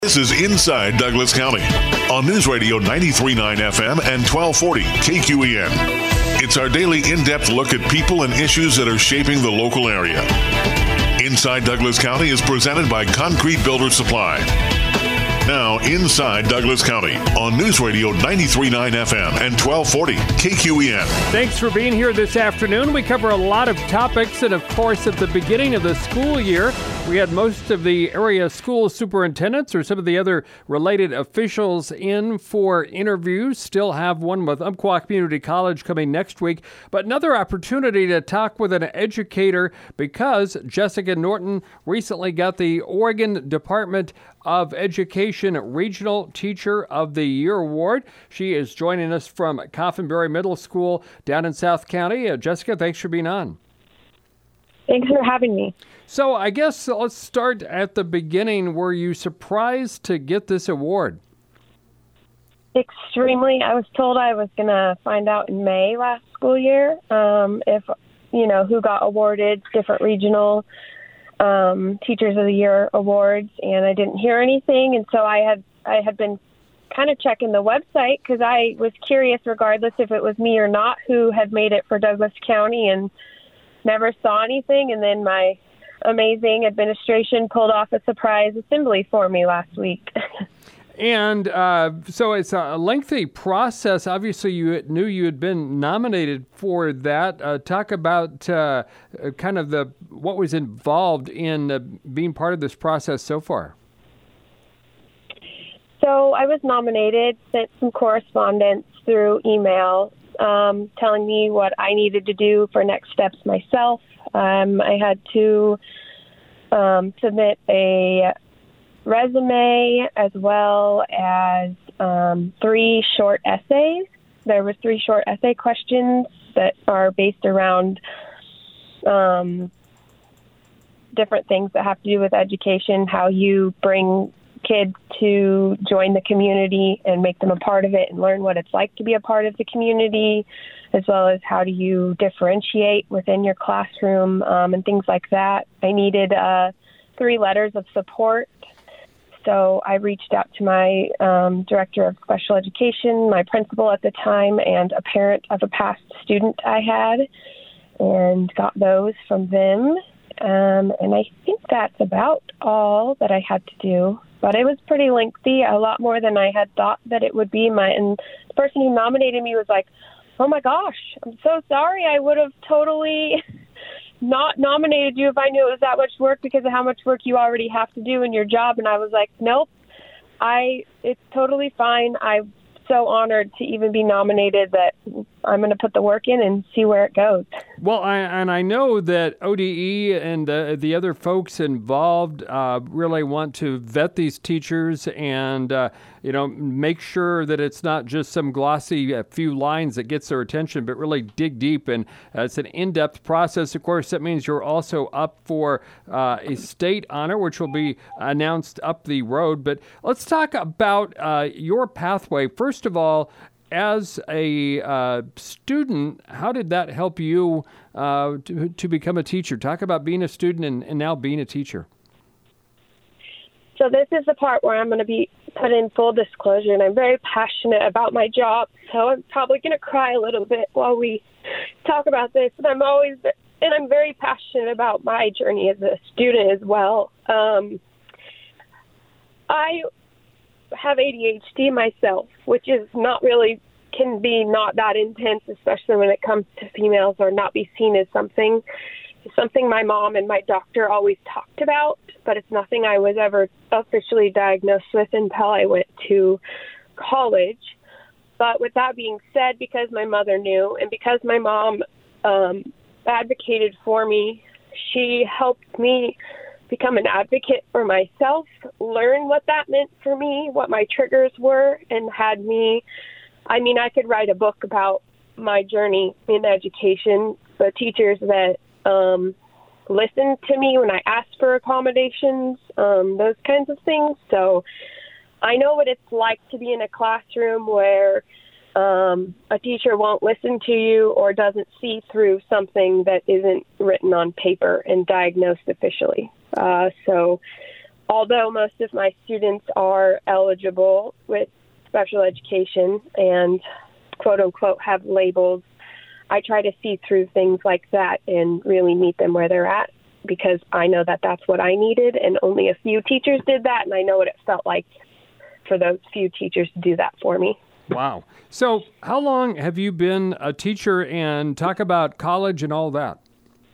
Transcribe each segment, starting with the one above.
This is Inside Douglas County on News Radio 93.9 FM and 1240 KQEN. It's our daily in-depth look at people and issues that are shaping the local area. Inside Douglas County is presented by Concrete Builder Supply. Now, Inside Douglas County on News Radio 93.9 FM and 1240 KQEN. Thanks for being here this afternoon. We cover a lot of topics, and of course, at the beginning of the school year, we had most of the area school superintendents or some of the other related officials in for interviews. Still have one with Umpqua Community College coming next week, but another opportunity to talk with an educator because Jessica Norton recently got the Oregon Department of Education Regional Teacher of the Year Award. She is joining us from Coffinberry Middle School down in South County. Jessica, thanks for being on. Thanks for having me. So I guess let's start at the beginning. Were you surprised to get this award? Extremely. I was told I was going to find out in May last school year if, who got awarded different regional Teachers of the Year awards, and I didn't hear anything. And so I had been kind of checking the website because I was curious, regardless if it was me or not, who had made it for Douglas County, and never saw anything. And then my amazing administration pulled off a surprise assembly for me last week. And so it's a lengthy process. Obviously, you knew you had been nominated for that. Talk about kind of what was involved in being part of this process so far. So I was nominated, sent some correspondence through email telling me what I needed to do for next steps myself. I had to submit a resume as well as 3 short essays. There were 3 short essay questions that are based around different things that have to do with education, how you bring kids to join the community and make them a part of it and learn what it's like to be a part of the community, as well as how do you differentiate within your classroom and things like that. I needed 3 letters of support. So I reached out to my director of special education, my principal at the time, and a parent of a past student I had, and got those from them. And I think that's about all that I had to do. But it was pretty lengthy, a lot more than I had thought that it would be. And the person who nominated me was like, "Oh my gosh, I'm so sorry. I would have totally not nominated you if I knew it was that much work because of how much work you already have to do in your job." And I was like, "Nope, it's totally fine. I'm so honored to even be nominated that I'm going to put the work in and see where it goes." Well, I know that ODE and the other folks involved really want to vet these teachers and make sure that it's not just some glossy few lines that gets their attention, but really dig deep. And it's an in-depth process. Of course, that means you're also up for a state honor, which will be announced up the road. But let's talk about your pathway. First of all, as a student, how did that help you to become a teacher? Talk about being a student and now being a teacher. So this is the part where I'm going to be put in full disclosure, and I'm very passionate about my job. So I'm probably going to cry a little bit while we talk about this. And I'm very passionate about my journey as a student as well. I have ADHD myself, which is can be not that intense, especially when it comes to females, or not be seen as something my mom and my doctor always talked about, but it's nothing I was ever officially diagnosed with until I went to college. But with that being said, because my mother knew and because my mom advocated for me, she helped me become an advocate for myself, learn what that meant for me, what my triggers were, and had me, I could write a book about my journey in education, the teachers that listened to me when I asked for accommodations, those kinds of things. So I know what it's like to be in a classroom where a teacher won't listen to you or doesn't see through something that isn't written on paper and diagnosed officially. So although most of my students are eligible with special education and quote unquote have labels, I try to see through things like that and really meet them where they're at, because I know that that's what I needed, and only a few teachers did that, and I know what it felt like for those few teachers to do that for me. Wow. So how long have you been a teacher, and talk about college and all that?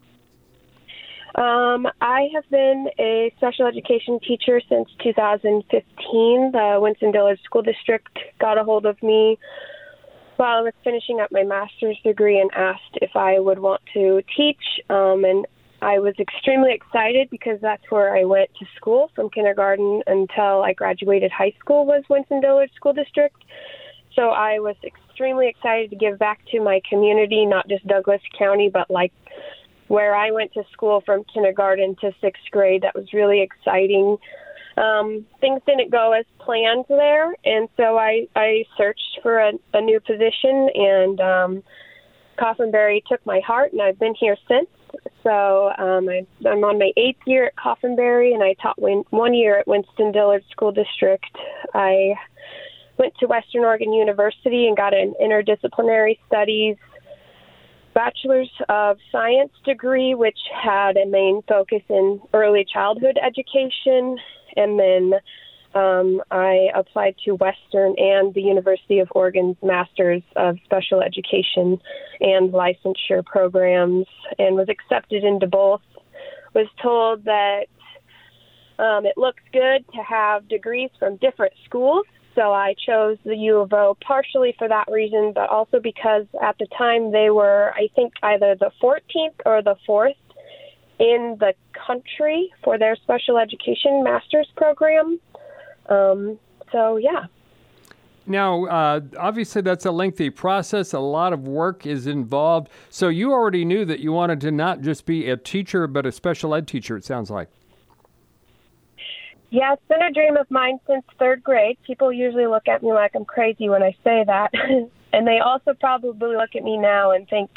I have been a special education teacher since 2015. The Winston-Dillard School District got a hold of me while I was finishing up my master's degree and asked if I would want to teach, and I was extremely excited because that's where I went to school from kindergarten until I graduated high school was Winston-Dillard School District. So I was extremely excited to give back to my community, not just Douglas County, but like where I went to school from kindergarten to sixth grade. That was really exciting. Things didn't go as planned there, and so I searched for a new position, and Coffinberry took my heart, and I've been here since. So I'm on my 8th year at Coffinberry, and I taught 1 year at Winston-Dillard School District. I went to Western Oregon University and got an interdisciplinary studies Bachelor's of Science degree, which had a main focus in early childhood education. And then I applied to Western and the University of Oregon's Masters of Special Education and licensure programs, and was accepted into both. Was told that it looks good to have degrees from different schools. So I chose the U of O partially for that reason, but also because at the time they were, I think, either the 14th or the 4th in the country for their special education master's program. So, yeah. Now, obviously, that's a lengthy process. A lot of work is involved. So you already knew that you wanted to not just be a teacher, but a special ed teacher, it sounds like. Yeah, it's been a dream of mine since 3rd grade. People usually look at me like I'm crazy when I say that. And they also probably look at me now and think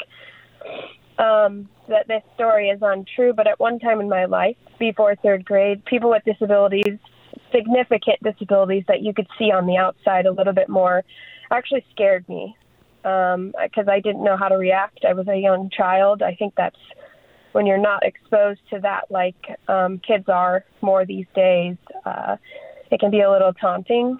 that this story is untrue. But at one time in my life, before 3rd grade, people with disabilities, significant disabilities that you could see on the outside a little bit more, actually scared me because I didn't know how to react. I was a young child. I think that's when you're not exposed to that like kids are more these days, it can be a little taunting.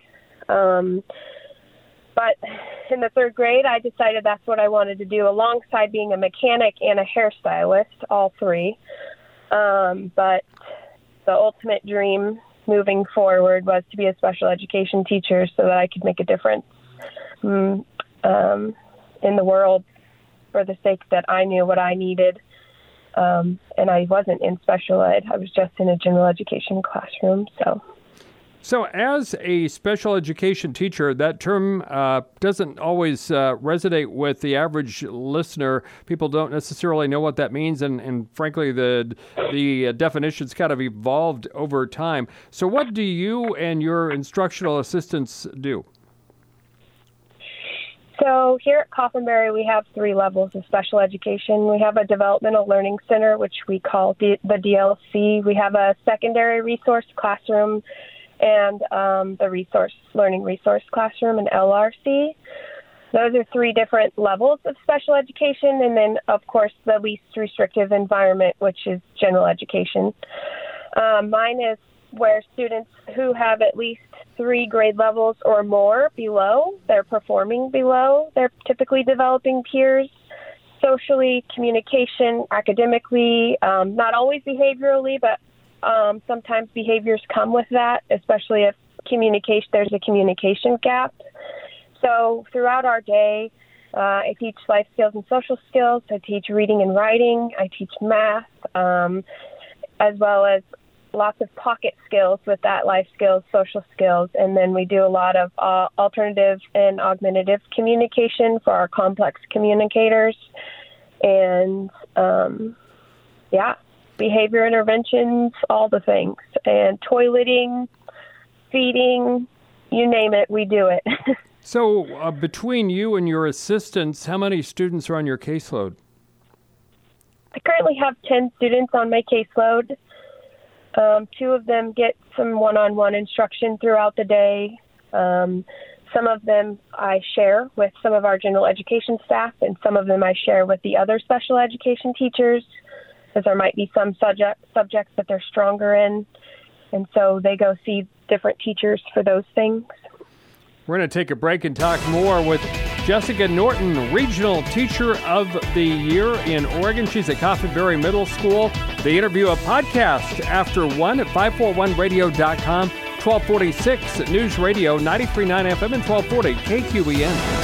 But in the 3rd grade, I decided that's what I wanted to do alongside being a mechanic and a hairstylist, all three. But the ultimate dream moving forward was to be a special education teacher so that I could make a difference in the world for the sake that I knew what I needed. And I wasn't in special ed. I was just in a general education classroom. So as a special education teacher, that term doesn't always resonate with the average listener. People don't necessarily know what that means, and frankly, the definition's kind of evolved over time. So what do you and your instructional assistants do? So here at Coffinberry, we have 3 levels of special education. We have a developmental learning center, which we call the DLC. We have a secondary resource classroom and the learning resource classroom, an LRC. Those are 3 different levels of special education. And then, of course, the least restrictive environment, which is general education. Mine is where students who have at least 3 grade levels or more below, they're performing below, they're typically developing peers, socially, communication, academically, not always behaviorally, but sometimes behaviors come with that, especially if there's a communication gap. So throughout our day, I teach life skills and social skills. I teach reading and writing. I teach math, as well as lots of pocket skills with that, life skills, social skills. And then we do a lot of alternative and augmentative communication for our complex communicators. And, behavior interventions, all the things. And toileting, feeding, you name it, we do it. So between you and your assistants, how many students are on your caseload? I currently have 10 students on my caseload. Two of them get some one-on-one instruction throughout the day. Some of them I share with some of our general education staff, and some of them I share with the other special education teachers, because there might be some subjects that they're stronger in, and so they go see different teachers for those things. We're going to take a break and talk more with Jessica Norton, Regional Teacher of the Year in Oregon. She's at Coffin Berry Middle School. The interview, a podcast after 1 at 541radio.com, 1246 News Radio, 93.9 FM and 1240 KQEN.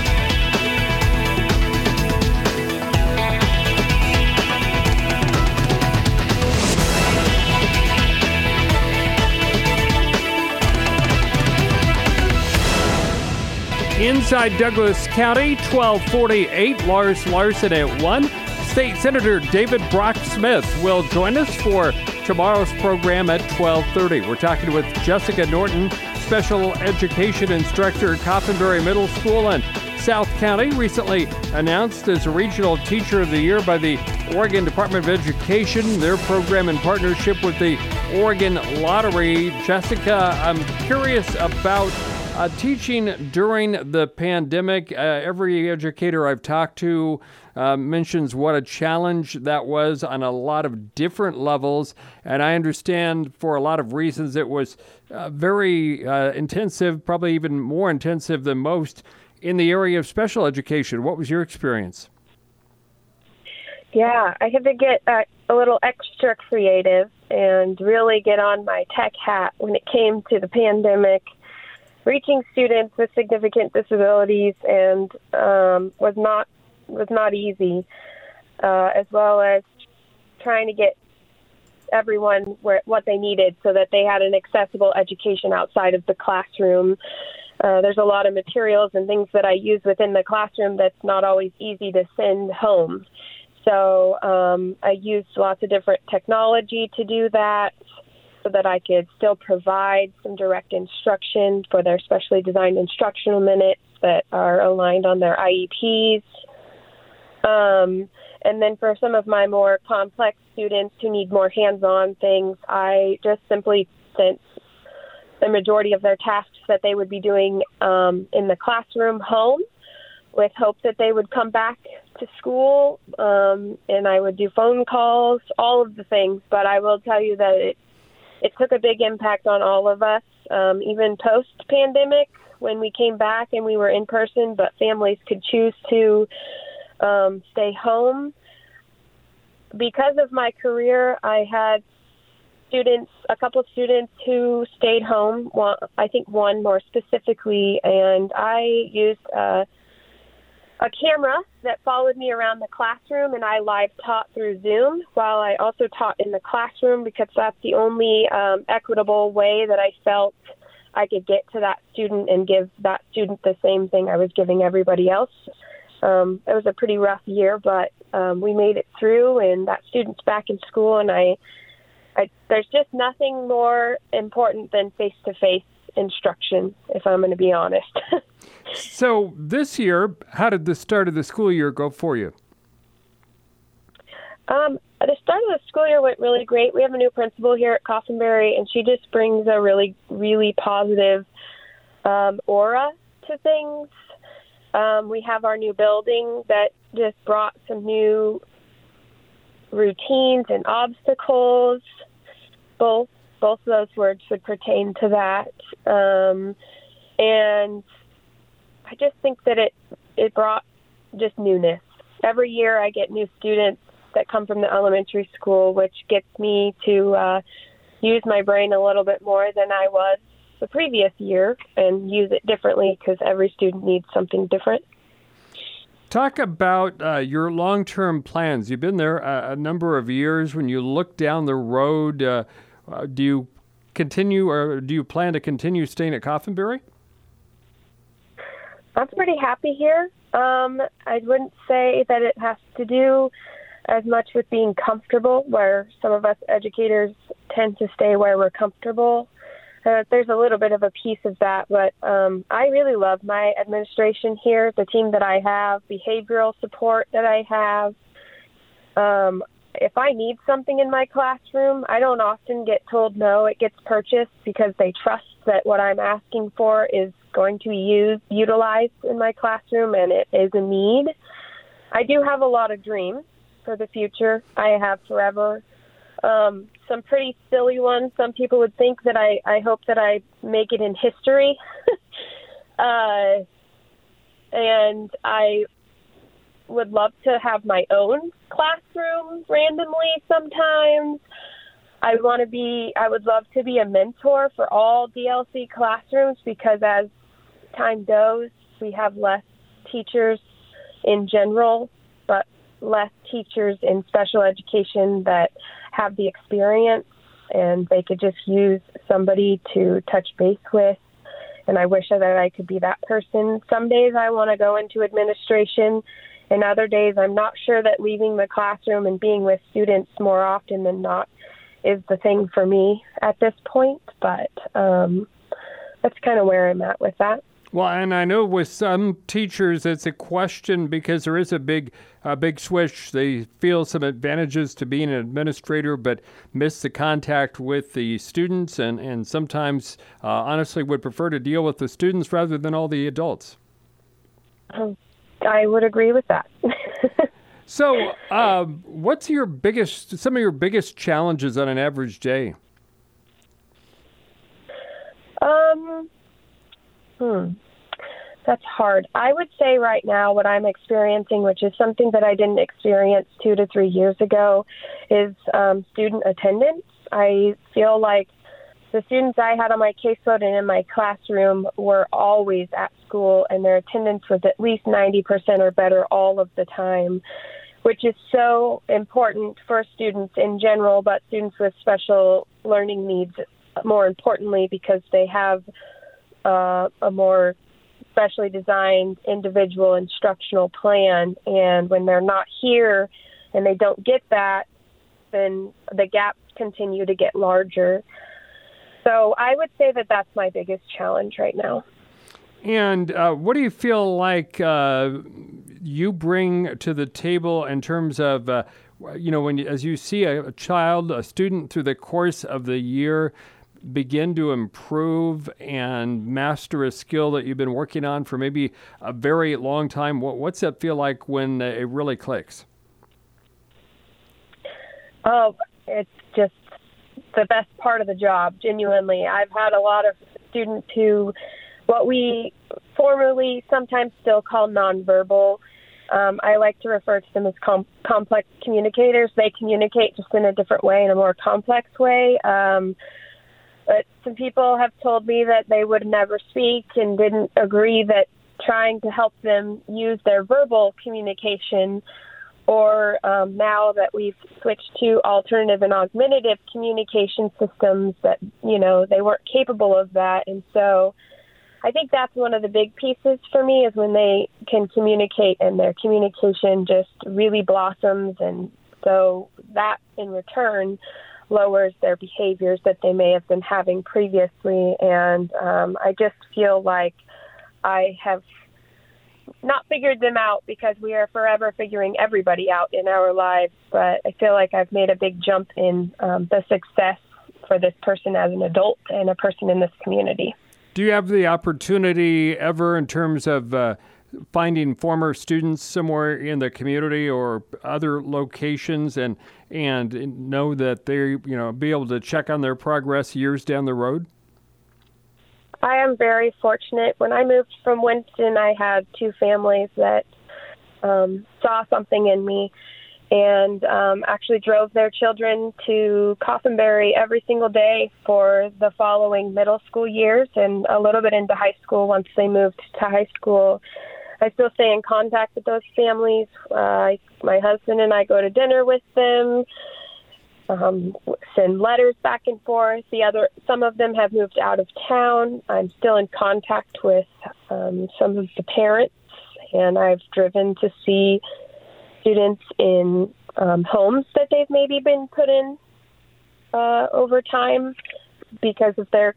Inside Douglas County, 1248, Lars Larson at 1. State Senator David Brock Smith will join us for tomorrow's program at 12:30. We're talking with Jessica Norton, Special Education Instructor at Coffin Berry Middle School in South County, recently announced as a Regional Teacher of the Year by the Oregon Department of Education, their program in partnership with the Oregon Lottery. Jessica, I'm curious about teaching during the pandemic. Every educator I've talked to mentions what a challenge that was on a lot of different levels. And I understand for a lot of reasons it was very intensive, probably even more intensive than most in the area of special education. What was your experience? Yeah, I had to get a little extra creative and really get on my tech hat when it came to the pandemic, reaching students with significant disabilities, and was not easy, as well as trying to get everyone what they needed so that they had an accessible education outside of the classroom. There's a lot of materials and things that I use within the classroom that's not always easy to send home. So I used lots of different technology to do that, so that I could still provide some direct instruction for their specially designed instructional minutes that are aligned on their IEPs. And then for some of my more complex students who need more hands-on things, I just simply sent the majority of their tasks that they would be doing in the classroom home, with hope that they would come back to school, and I would do phone calls, all of the things. But I will tell you that it took a big impact on all of us, even post-pandemic when we came back and we were in person, but families could choose to stay home. Because of my career, I had a couple of students who stayed home, I think one more specifically, and I used a camera that followed me around the classroom, and I live taught through Zoom while I also taught in the classroom, because that's the only equitable way that I felt I could get to that student and give that student the same thing I was giving everybody else. It was a pretty rough year, but we made it through, and that student's back in school, and there's just nothing more important than face-to-face instruction, if I'm going to be honest. So this year, how did the start of the school year go for you? The start of the school year went really great. We have a new principal here at Coffin Berry, and she just brings a really, really positive aura to things. We have our new building that just brought some new routines and obstacles. Both of those words would pertain to that. And I just think that it brought just newness. Every year I get new students that come from the elementary school, which gets me to use my brain a little bit more than I was the previous year, and use it differently because every student needs something different. Talk about your long-term plans. You've been there a number of years. When you look down the road, do you continue, or do you plan to continue staying at Coffin Berry? I'm pretty happy here. I wouldn't say that it has to do as much with being comfortable, where some of us educators tend to stay where we're comfortable. There's a little bit of a piece of that, but I really love my administration here, the team that I have, behavioral support that I have, if I need something in my classroom, I don't often get told no. It gets purchased because they trust that what I'm asking for is going to be utilized in my classroom, and it is a need. I do have a lot of dreams for the future. I have forever. Some pretty silly ones. Some people would think that I hope that I make it in history. And I would love to have my own classroom randomly sometimes. I would love to be a mentor for all DLC classrooms, because as time goes, we have less teachers in general, but less teachers in special education that have the experience, and they could just use somebody to touch base with. And I wish that I could be that person. Some days I want to go into administration, and other days I'm not sure that leaving the classroom and being with students more often than not is the thing for me at this point. But that's kind of where I'm at with that. Well, and I know with some teachers it's a question because there is a big switch. They feel some advantages to being an administrator, but miss the contact with the students, and sometimes honestly would prefer to deal with the students rather than all the adults. I would agree with that. So what's some of your biggest challenges on an average day? That's hard. I would say right now what I'm experiencing, which is something that I didn't experience 2 to 3 years ago, is student attendance. I feel like the students I had on my caseload and in my classroom were always at school, and their attendance was at least 90% or better all of the time, which is so important for students in general, but students with special learning needs more importantly, because they have a more specially designed individual instructional plan. And when they're not here and they don't get that, then the gaps continue to get larger. So I would say that that's my biggest challenge right now. And what do you feel like you bring to the table in terms of, as you see a student through the course of the year begin to improve and master a skill that you've been working on for maybe a very long time? What's that feel like when it really clicks? Oh, it's just the best part of the job, genuinely. I've had a lot of students who, what we formerly sometimes still call nonverbal, I like to refer to them as complex communicators. They communicate just in a different way, in a more complex way. But some people have told me that they would never speak and didn't agree that trying to help them use their verbal communication, or now that we've switched to alternative and augmentative communication systems, that, they weren't capable of that. And so I think that's one of the big pieces for me, is when they can communicate and their communication just really blossoms. And so that in return lowers their behaviors that they may have been having previously. And I just feel like I have not figured them out, because we are forever figuring everybody out in our lives. But I feel like I've made a big jump in the success for this person as an adult and a person in this community. Do you have the opportunity ever, in terms of finding former students somewhere in the community or other locations, and know that they, be able to check on their progress years down the road? I am very fortunate. When I moved from Winston, I had 2 families that saw something in me, and actually drove their children to Coffinberry every single day for the following middle school years, and a little bit into high school once they moved to high school. I still stay in contact with those families. My husband and I go to dinner with them, send letters back and forth. Some of them have moved out of town. I'm still in contact with some of the parents, and I've driven to see students in homes that they've maybe been put in over time because of their,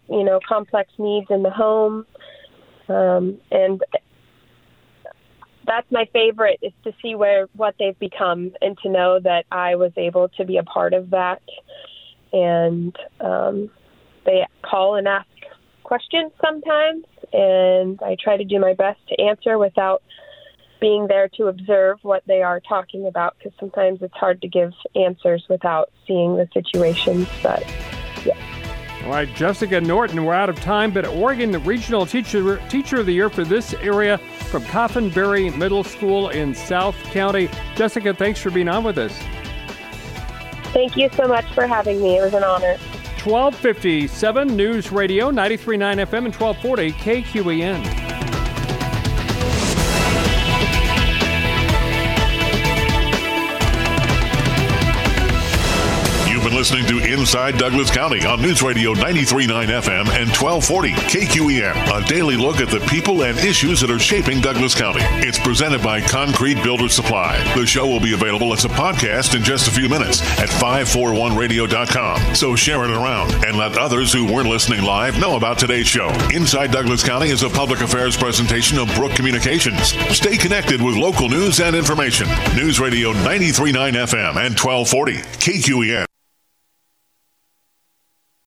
that's my favorite, is to see what they've become and to know that I was able to be a part of that. And they call and ask questions sometimes, and I try to do my best to answer without being there to observe what they are talking about, because sometimes it's hard to give answers without seeing the situations. But yeah. All right, Jessica Norton, we're out of time, but Oregon Regional Teacher of the Year for this area from Coffinberry Middle School in South County. Jessica, thanks for being on with us. Thank you so much for having me. It was an honor. 1257 News Radio, 93.9 FM and 1240 KQEN. Listening to Inside Douglas County on News Radio 93.9 FM and 1240 KQEN. A daily look at the people and issues that are shaping Douglas County. It's presented by Concrete Builder Supply. The show will be available as a podcast in just a few minutes at 541radio.com. So share it around and let others who weren't listening live know about today's show. Inside Douglas County is a public affairs presentation of Brook Communications. Stay connected with local news and information. News Radio 93.9 FM and 1240 KQEN.